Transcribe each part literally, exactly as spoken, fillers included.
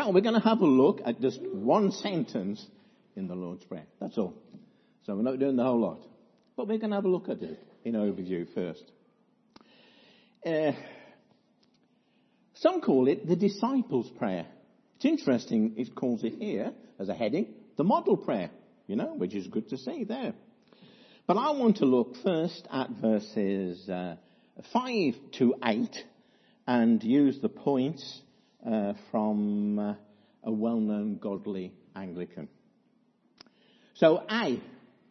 Now we're going to have a look at just one sentence in the Lord's Prayer. That's all. So we're not doing the whole lot. But we're going to have a look at it in overview first. Uh, some call it the disciples' prayer. It's interesting, it calls it here as a heading, the model prayer, you know, which is good to see there. But I want to look first at verses uh, five to eight and use the points uh, from uh, a well-known godly Anglican. So A.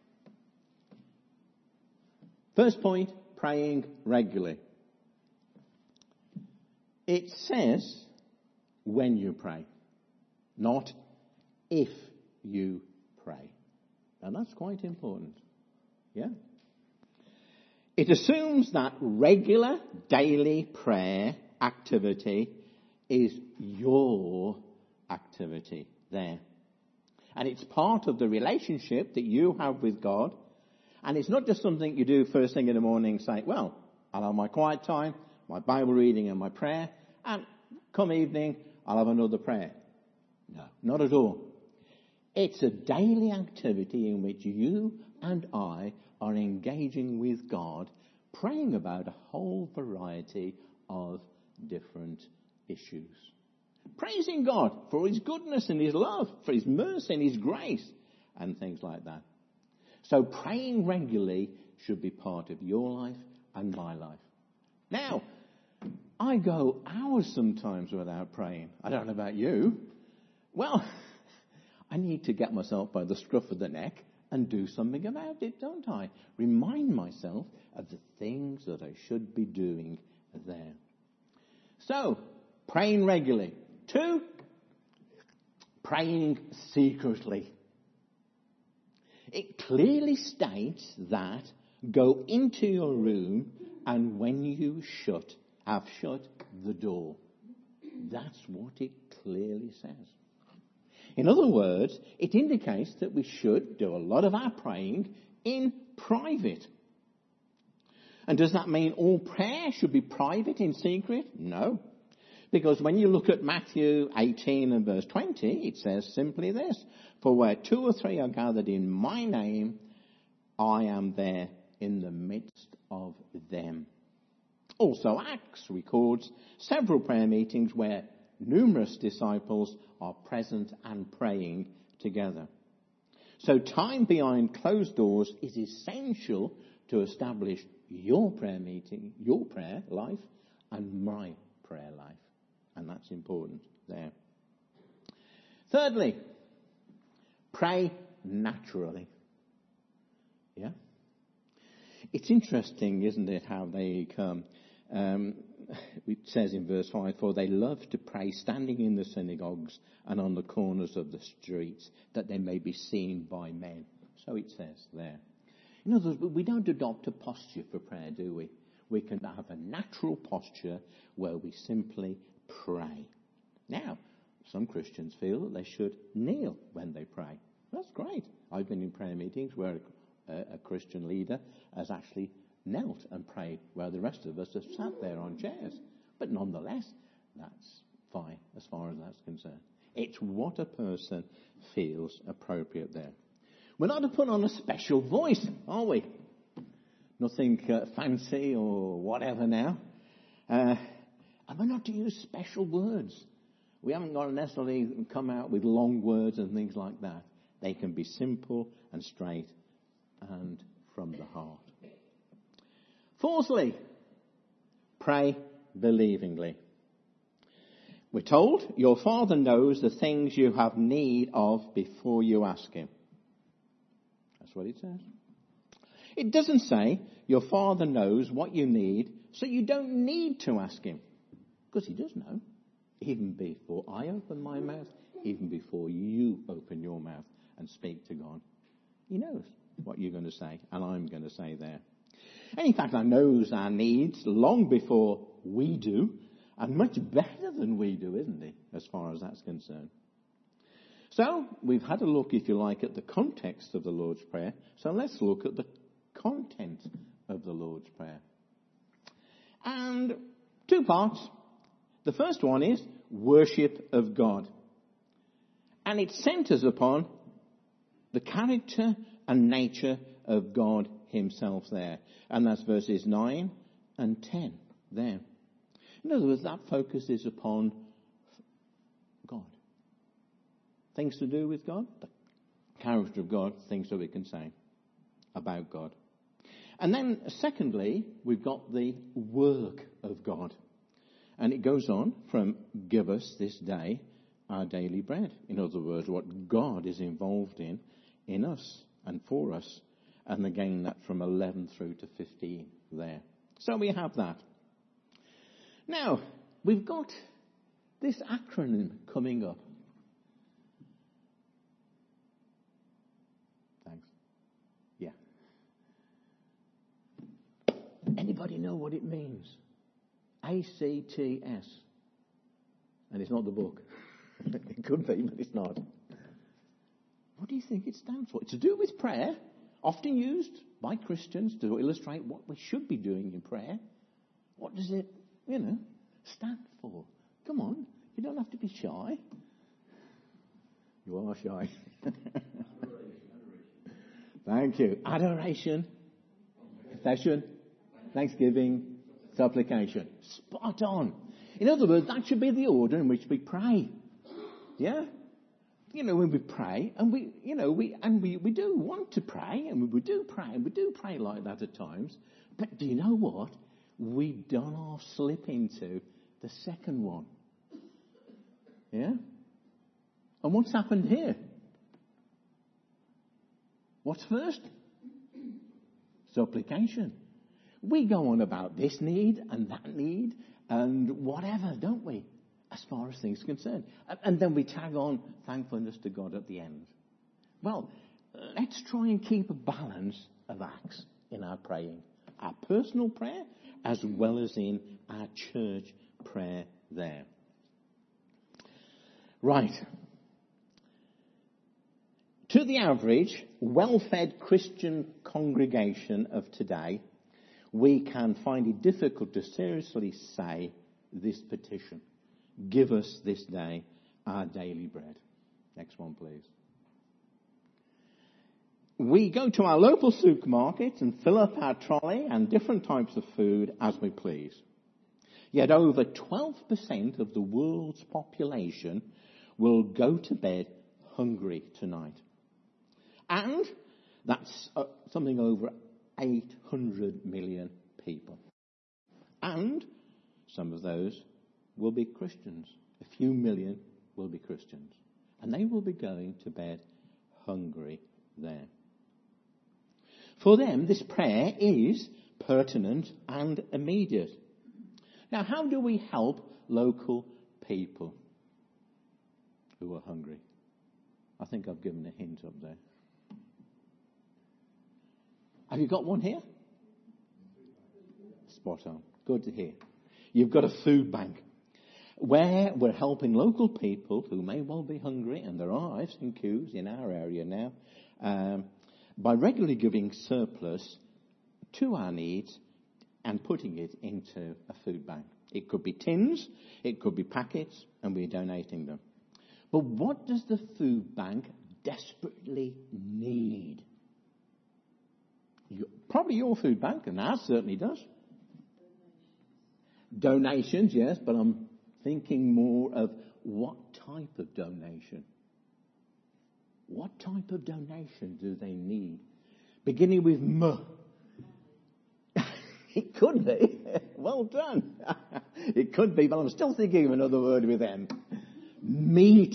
First point, praying regularly. It says when you pray, not if you pray. And that's quite important. Yeah? It assumes that regular daily prayer activity is your activity there. And it's part of the relationship that you have with God. And it's not just something you do first thing in the morning, say, well, I'll have my quiet time, my Bible reading and my prayer, and come evening, I'll have another prayer. No, not at all. It's a daily activity in which you and I are engaging with God, praying about a whole variety of different issues. Praising God for His goodness and His love, for His mercy and His grace, and things like that. So praying regularly should be part of your life and my life. Now, I go hours sometimes without praying. I don't know about you. Well, I need to get myself by the scruff of the neck and do something about it, don't I? Remind myself of the things that I should be doing there. So, praying regularly. Two, praying secretly. It clearly states that go into your room and when you shut, have shut the door. That's what it clearly says. In other words, it indicates that we should do a lot of our praying in private. And does that mean all prayer should be private in secret? No. Because when you look at Matthew eighteen and verse twenty, it says simply this: for where two or three are gathered in my name, I am there in the midst of them. Also, Acts records several prayer meetings where numerous disciples are present and praying together. So time behind closed doors is essential to establish your prayer meeting, your prayer life, and my prayer life. And that's important there. Thirdly, pray naturally. Yeah? It's interesting, isn't it, how they come. Um, it says in verse five, for they love to pray standing in the synagogues and on the corners of the streets, that they may be seen by men. So it says there. In other words, we don't adopt a posture for prayer, do we? We can have a natural posture where we simply pray. Now, some Christians feel that they should kneel when they pray. That's great. I've been in prayer meetings where a, a Christian leader has actually knelt and prayed, where the rest of us have sat there on chairs. But nonetheless, that's fine as far as that's concerned. It's what a person feels appropriate there. We're not to put on a special voice, are we? Nothing uh, fancy or whatever now. Uh, and we're not to use special words. We haven't got to necessarily come out with long words and things like that. They can be simple and straight and from the heart. Fourthly, pray believingly. We're told your Father knows the things you have need of before you ask Him. That's what it says. It doesn't say your Father knows what you need, so you don't need to ask Him. Because He does know. Even before I open my mouth, even before you open your mouth and speak to God. He knows what you're going to say and I'm going to say there. And in fact, He knows our needs long before we do, and much better than we do, isn't He, as far as that's concerned. So, we've had a look, if you like, at the context of the Lord's Prayer. So let's look at the content of the Lord's Prayer. And two parts. The first one is worship of God. And it centers upon the character and nature of God himself there. And that's verses nine and ten there. In other words, that focuses upon God. Things to do with God, the character of God, things that we can say about God. And then secondly, we've got the work of God. And it goes on from give us this day our daily bread. In other words, what God is involved in, in us and for us. And again, that from eleven through to fifteen there. So we have that. Now, we've got this acronym coming up. Thanks. Yeah. Anybody know what it means? A C T S. And it's not the book. It could be, but it's not. What do you think it stands for? It's to do with prayer, often used by Christians to illustrate what we should be doing in prayer. What does it, you know, stand for? Come on, you don't have to be shy. You are shy. Thank you. Adoration, confession, thanksgiving, supplication. Spot on. In other words, that should be the order in which we pray. Yeah? You know, when we pray, and we, you know, we, and we, we do want to pray, and we do pray, and we do pray like that at times. But do you know what? We don't half slip into the second one. Yeah? And what's happened here? What's first? Supplication. We go on about this need and that need and whatever, don't we? As far as things are concerned. And then we tag on thankfulness to God at the end. Well, let's try and keep a balance of acts in our praying. Our personal prayer as well as in our church prayer there. Right. To the average, well-fed Christian congregation of today, we can find it difficult to seriously say this petition. Give us this day our daily bread. Next one, please. We go to our local supermarket and fill up our trolley and different types of food as we please. Yet over twelve percent of the world's population will go to bed hungry tonight. And that's uh, something over eight hundred million people. And some of those will be Christians. A few million will be Christians. And they will be going to bed hungry there. For them, this prayer is pertinent and immediate. Now, how do we help local people who are hungry? I think I've given a hint up there. Have you got one here? Spot on. Good to hear. You've got a food bank where we're helping local people who may well be hungry, and there are, I've seen queues in our area now, um, by regularly giving surplus to our needs and putting it into a food bank. It could be tins, it could be packets, and we're donating them. But what does the food bank desperately need? You, probably your food bank, and ours certainly does. Donations, yes, but I'm thinking more of what type of donation. What type of donation do they need? Beginning with M. It could be. Well done. It could be, but I'm still thinking of another word with M. Meat.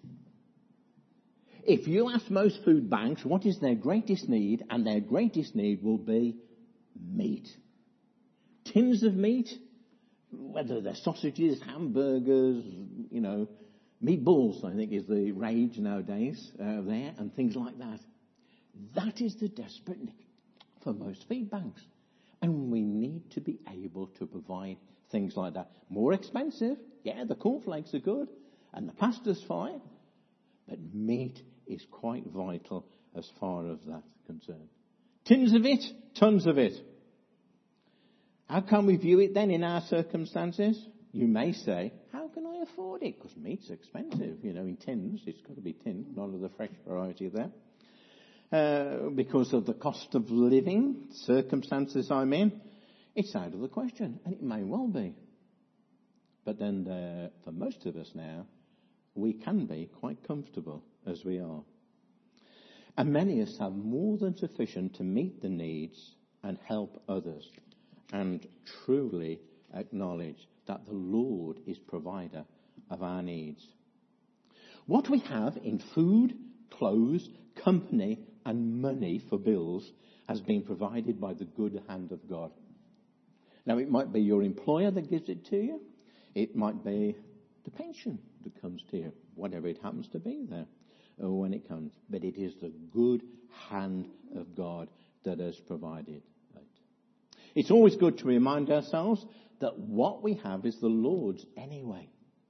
If you ask most food banks what is their greatest need, and their greatest need will be meat. Tins of meat, whether they're sausages, hamburgers, you know, meatballs, I think is the rage nowadays uh, there, and things like that. That is the desperate need for most feed banks. And we need to be able to provide things like that. More expensive, yeah, the cornflakes are good, and the pasta's fine, but meat is quite vital as far as that's concerned. Tins of it, tons of it. How can we view it then in our circumstances? You may say, how can I afford it because meat's expensive, you know, in tins. It's got to be tinned, none of the fresh variety there. Uh, because of the cost of living, circumstances I'm in, it's out of the question, and it may well be. But then uh, for most of us now, we can be quite comfortable as we are. And many of us have more than sufficient to meet the needs and help others, and truly acknowledge that the Lord is provider of our needs. What we have in food, clothes, company, and money for bills has been provided by the good hand of God. Now, it might be your employer that gives it to you. It might be the pension that comes to you, whatever it happens to be there when it comes. But it is the good hand of God that has provided it. It's always good to remind ourselves that what we have is the Lord's anyway.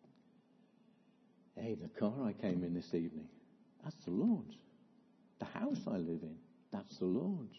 Hey, the car I came in this evening, that's the Lord's. The house I live in, that's the Lord's.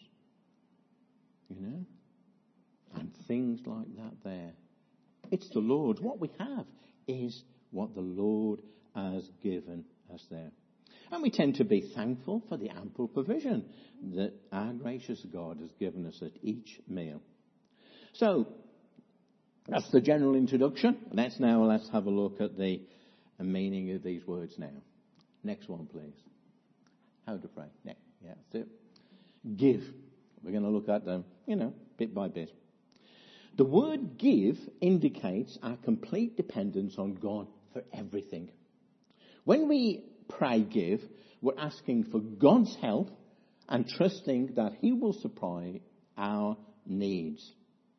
You know? And things like that there. It's the Lord's. What we have is what the Lord has given us there. And we tend to be thankful for the ample provision that our gracious God has given us at each meal. So, that's the general introduction. Let's now let's have a look at the meaning of these words now. Next one, please. How to pray. Next. Yeah, that's it. Give. We're going to look at them, you know, bit by bit. The word give indicates our complete dependence on God for everything. When we pray give, we're asking for God's help and trusting that He will supply our needs.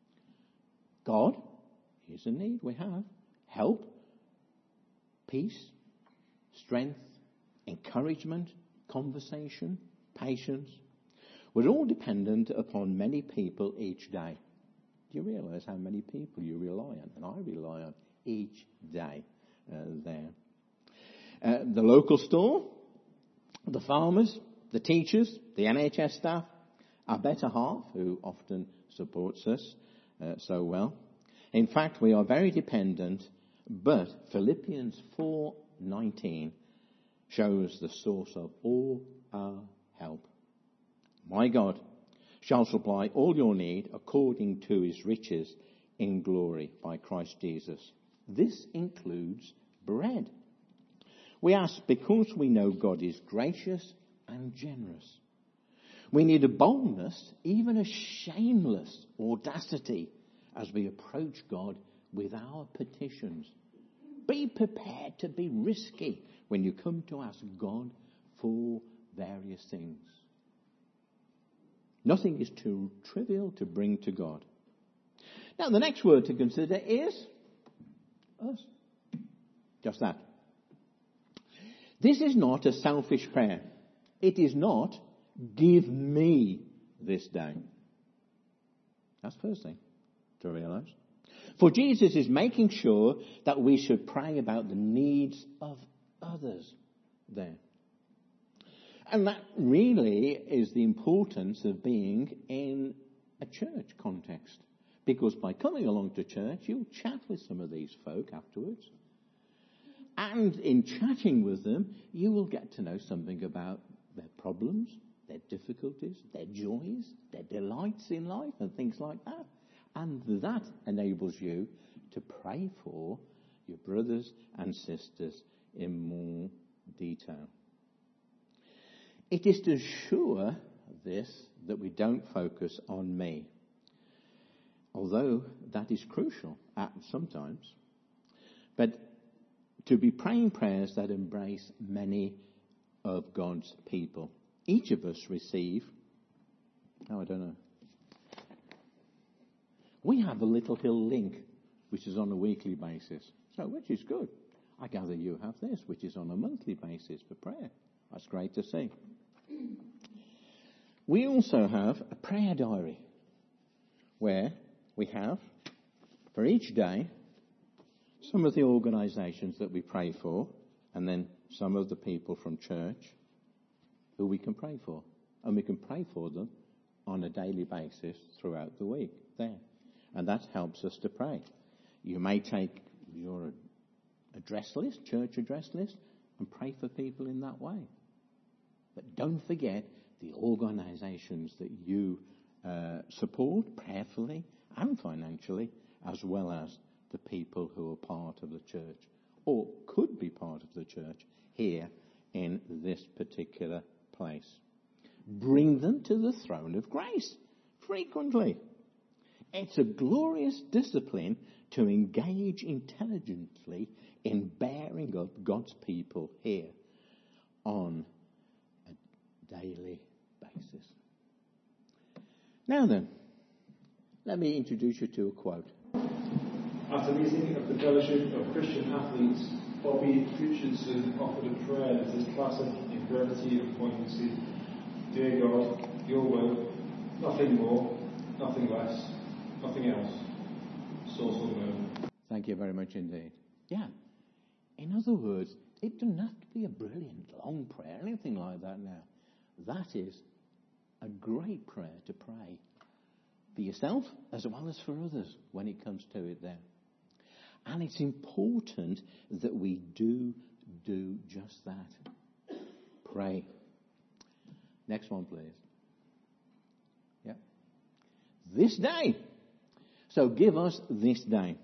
God, here's a need we have. Help, peace, strength, encouragement, conversation, patience. We're all dependent upon many people each day. Do you realise how many people you rely on? And I rely on each day uh, there. Uh, the local store, the farmers, the teachers, the N H S staff, our better half, who often supports us uh, so well. In fact, we are very dependent, but Philippians four nineteen shows the source of all our help. My God shall supply all your need according to His riches in glory by Christ Jesus. This includes bread. We ask because we know God is gracious and generous. We need a boldness, even a shameless audacity as we approach God with our petitions. Be prepared to be risky when you come to ask God for various things. Nothing is too trivial to bring to God. Now, the next word to consider is us. Just that. This is not a selfish prayer. It is not, give me this day. That's the first thing to realize. For Jesus is making sure that we should pray about the needs of others there. And that really is the importance of being in a church context. Because by coming along to church, you'll chat with some of these folk afterwards. And in chatting with them, you will get to know something about their problems, their difficulties, their joys, their delights in life, and things like that. And that enables you to pray for your brothers and sisters in more detail. It is to assure this that we don't focus on me, although that is crucial at sometimes. But to be praying prayers that embrace many of God's people. Each of us receive, oh, I don't know. We have a Little Hill link, which is on a weekly basis, so which is good. I gather you have this, which is on a monthly basis for prayer. That's great to see. We also have a prayer diary where we have, for each day, some of the organisations that we pray for, and then some of the people from church who we can pray for. And we can pray for them on a daily basis throughout the week there. And that helps us to pray. You may take, you're address list, church address list, and pray for people in that way. But don't forget the organisations that you uh, support prayerfully and financially, as well as the people who are part of the church, or could be part of the church here in this particular place. Bring them to the throne of grace frequently. It's a glorious discipline to engage intelligently in bearing up God's people here on a daily basis. Now then, let me introduce you to a quote. At a meeting of the Fellowship of Christian Athletes, Bobby Richardson offered a prayer that is classic in brevity and poignancy. Dear God, your will, nothing more, nothing less, nothing else. Source unknown. Thank you very much indeed. Yeah. In other words, it doesn't have to be a brilliant long prayer, anything like that now. That is a great prayer to pray for yourself as well as for others when it comes to it then. And it's important that we do do just that. Pray. Next one, please. Yeah. This day. So give us this day.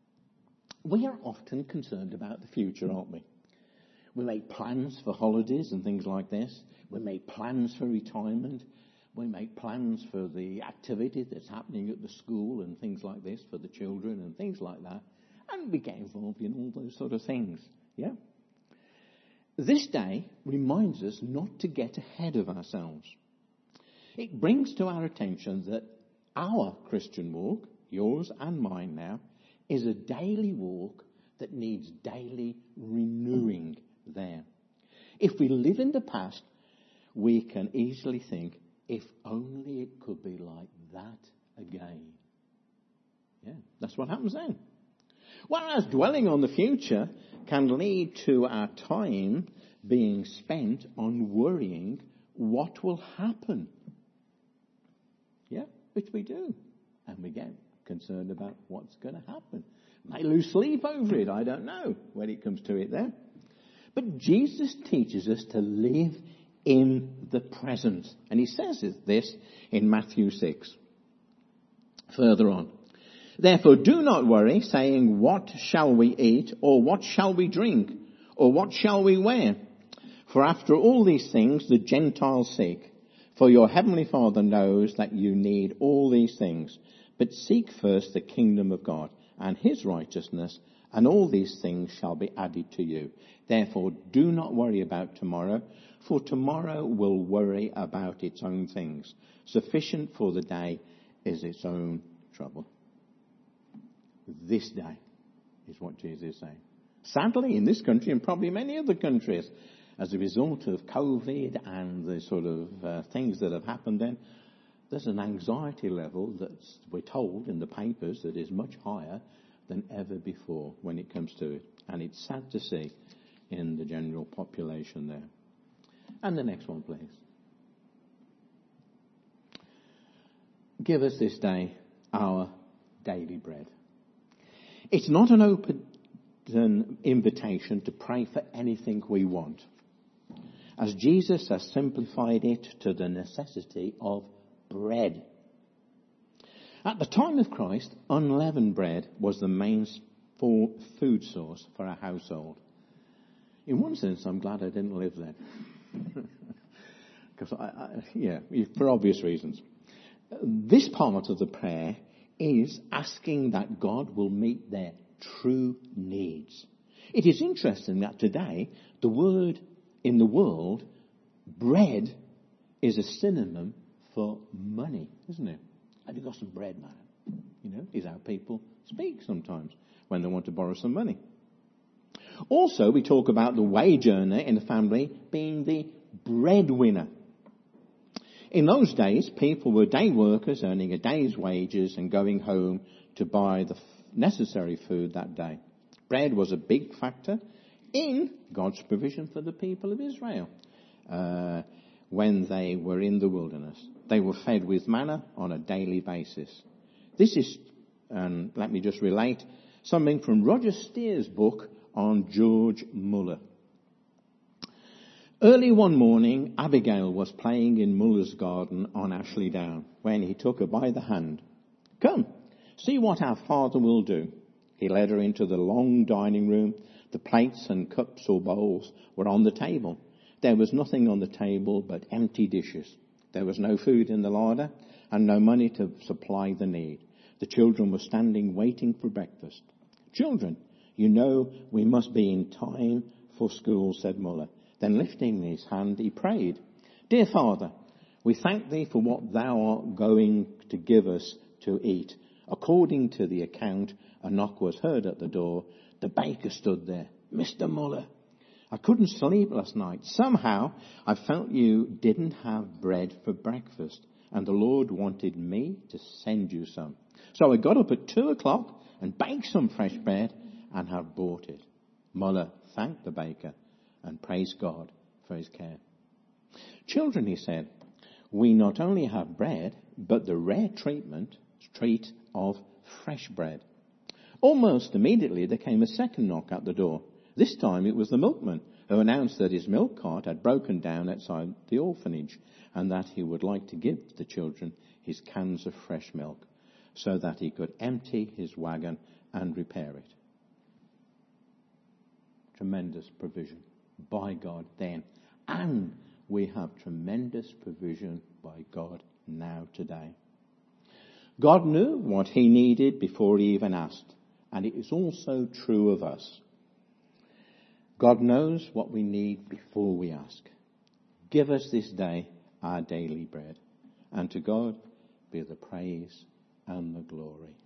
We are often concerned about the future, aren't we? We make plans for holidays and things like this. We make plans for retirement. We make plans for the activity that's happening at the school and things like this for the children and things like that. And we get involved in all those sort of things. Yeah? This day reminds us not to get ahead of ourselves. It brings to our attention that our Christian walk, yours and mine now, is a daily walk that needs daily renewing there. If we live in the past, we can easily think, if only it could be like that again. Yeah, that's what happens then. Whereas dwelling on the future can lead to our time being spent on worrying what will happen. Yeah, which we do. And we get concerned about what's going to happen. May lose sleep over it, I don't know, when it comes to it there. But Jesus teaches us to live in the present. And he says this in Matthew six. Further on. Therefore do not worry, saying, what shall we eat, or what shall we drink, or what shall we wear? For after all these things the Gentiles seek. For your heavenly Father knows that you need all these things. But seek first the kingdom of God and his righteousness, and all these things shall be added to you. Therefore do not worry about tomorrow, for tomorrow will worry about its own things. Sufficient for the day is its own trouble. This day is what Jesus is saying. Sadly, in this country and probably many other countries, as a result of COVID and the sort of uh, things that have happened then, there's an anxiety level that we're told in the papers that is much higher than ever before when it comes to it. And it's sad to see in the general population there. And the next one, please. Give us this day our daily bread. It's not an open invitation to pray for anything we want, as Jesus has simplified it to the necessity of bread. At the time of Christ, unleavened bread was the main food source for a household. In one sense, I'm glad I didn't live then. Because, I, I, yeah, for obvious reasons. This part of the prayer is asking that God will meet their true needs. It is interesting that today, the word in the world, bread, is a synonym for money, isn't it? Have you got some bread, man? You know, is how people speak sometimes when they want to borrow some money. Also, we talk about the wage earner in the family being the breadwinner. In those days, people were day workers earning a day's wages and going home to buy the necessary food that day. Bread was a big factor in God's provision for the people of Israel uh, when they were in the wilderness. They were fed with manna on a daily basis. This is, um, let me just relate, something from Roger Steer's book on George Muller. Early one morning, Abigail was playing in Muller's garden on Ashley Down when he took her by the hand. "Come, see what our father will do." He led her into the long dining room. The plates and cups or bowls were on the table. There was nothing on the table but empty dishes. There was no food in the larder and no money to supply the need. The children were standing waiting for breakfast. "Children, you know we must be in time for school," said Muller. Then lifting his hand, he prayed, "Dear Father, we thank thee for what thou art going to give us to eat." According to the account, a knock was heard at the door. The baker stood there. "Mister Muller, I couldn't sleep last night. Somehow I felt you didn't have bread for breakfast, and the Lord wanted me to send you some. So I got up at two o'clock and baked some fresh bread and have brought it." Muller thanked the baker and praised God for his care. "Children," he said, "we not only have bread, but the rare treatment, treat of fresh bread." Almost immediately there came a second knock at the door. This time it was the milkman, who announced that his milk cart had broken down outside the orphanage and that he would like to give the children his cans of fresh milk so that he could empty his wagon and repair it. Tremendous provision by God then, and we have tremendous provision by God now today. God knew what he needed before he even asked, and it is also true of us. God knows what we need before we ask. Give us this day our daily bread, and to God be the praise and the glory.